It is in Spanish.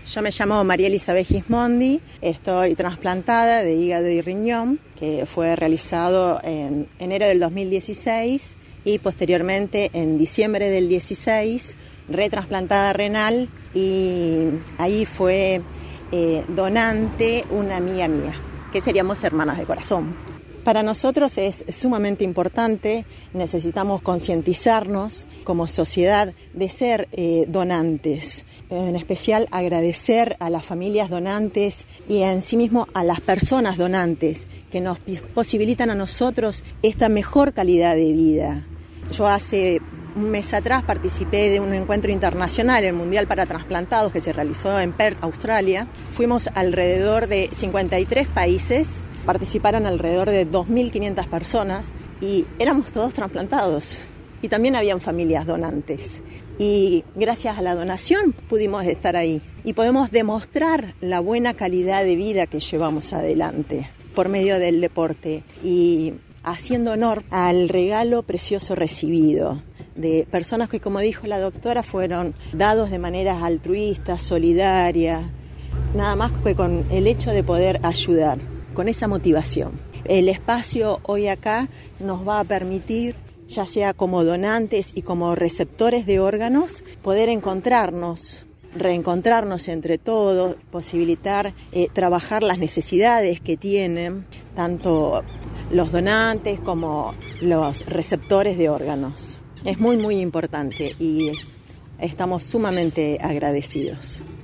Yo me llamo María Elizabeth Gismondi, estoy trasplantada de hígado y riñón, que fue realizado en enero del 2016 y posteriormente en diciembre del 16, retrasplantada renal, y ahí fue donante una amiga mía, que seríamos hermanas de corazón. Para nosotros es sumamente importante, necesitamos concientizarnos como sociedad de ser donantes, en especial agradecer a las familias donantes y en sí mismo a las personas donantes que nos posibilitan a nosotros esta mejor calidad de vida. Yo hace un mes atrás participé de un encuentro internacional, el Mundial para Transplantados, que se realizó en Perth, Australia. Fuimos alrededor de 53 países. Participaron alrededor de 2.500 personas y éramos todos trasplantados. Y también habían familias donantes. Y gracias a la donación pudimos estar ahí. Y podemos demostrar la buena calidad de vida que llevamos adelante por medio del deporte. Y haciendo honor al regalo precioso recibido de personas que, como dijo la doctora, fueron dados de manera altruista, solidaria, nada más que con el hecho de poder ayudar. Con esa motivación. El espacio hoy acá nos va a permitir, ya sea como donantes y como receptores de órganos, poder encontrarnos, reencontrarnos entre todos, posibilitar trabajar las necesidades que tienen tanto los donantes como los receptores de órganos. Es muy, muy importante y estamos sumamente agradecidos.